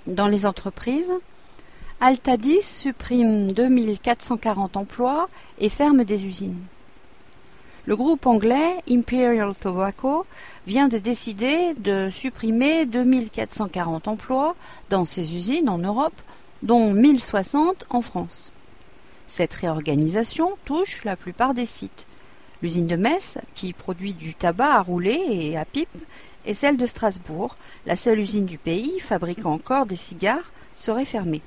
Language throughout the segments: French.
Dans les entreprises, Altadis supprime 2440 emplois et ferme des usines. Le groupe anglais Imperial Tobacco vient de décider de supprimer 2440 emplois dans ses usines en Europe, dont 1060 en France. Cette réorganisation touche la plupart des sites. L'usine de Metz, qui produit du tabac à rouler et à pipe, et celle de Strasbourg, la seule usine du pays fabriquant encore des cigares, serait fermée.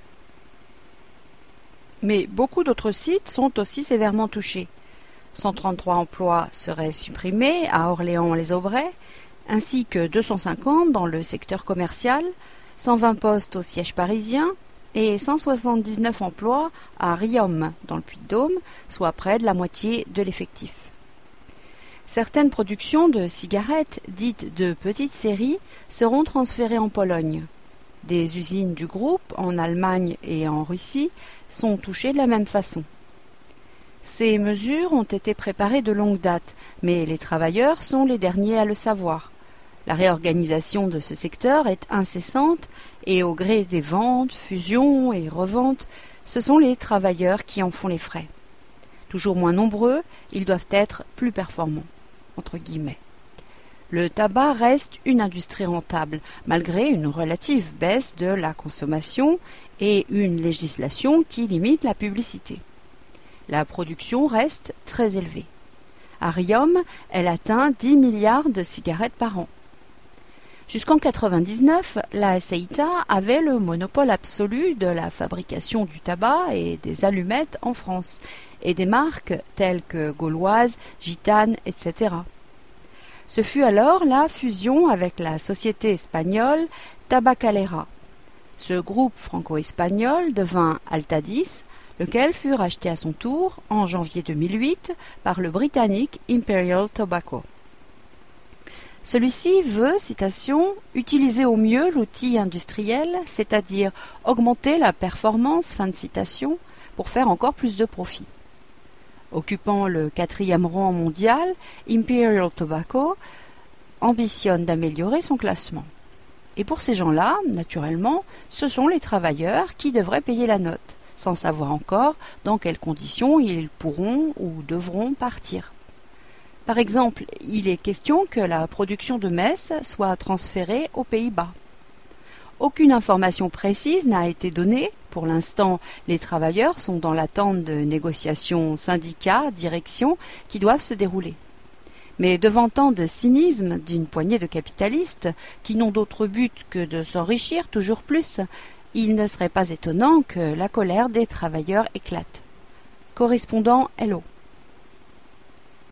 Mais beaucoup d'autres sites sont aussi sévèrement touchés. 133 emplois seraient supprimés à Orléans-les-Aubrais, ainsi que 250 dans le secteur commercial, 120 postes au siège parisien et 179 emplois à Riom, dans le Puy-de-Dôme, soit près de la moitié de l'effectif. Certaines productions de cigarettes, dites de petite série, seront transférées en Pologne. Des usines du groupe, en Allemagne et en Russie, sont touchées de la même façon. Ces mesures ont été préparées de longue date, mais les travailleurs sont les derniers à le savoir. La réorganisation de ce secteur est incessante et au gré des ventes, fusions et reventes, ce sont les travailleurs qui en font les frais. Toujours moins nombreux, ils doivent être plus performants, entre guillemets. Le tabac reste une industrie rentable, malgré une relative baisse de la consommation et une législation qui limite la publicité. La production reste très élevée. À Riom, elle atteint 10 milliards de cigarettes par an. Jusqu'en 1999, la SEITA avait le monopole absolu de la fabrication du tabac et des allumettes en France, et des marques telles que Gauloise, Gitane, etc. Ce fut alors la fusion avec la société espagnole Tabacalera. Ce groupe franco-espagnol devint Altadis, lequel fut racheté à son tour en janvier 2008 par le britannique Imperial Tobacco. Celui-ci veut, citation, « utiliser au mieux l'outil industriel, c'est-à-dire augmenter la performance », fin de citation, pour faire encore plus de profit. Occupant le 4e rang mondial, Imperial Tobacco ambitionne d'améliorer son classement. Et pour ces gens-là, naturellement, ce sont les travailleurs qui devraient payer la note, sans savoir encore dans quelles conditions ils pourront ou devront partir. Par exemple, il est question que la production de Metz soit transférée aux Pays-Bas. Aucune information précise n'a été donnée. Pour l'instant, les travailleurs sont dans l'attente de négociations syndicats-direction qui doivent se dérouler. Mais devant tant de cynisme d'une poignée de capitalistes qui n'ont d'autre but que de s'enrichir toujours plus, il ne serait pas étonnant que la colère des travailleurs éclate. Correspondant Hello.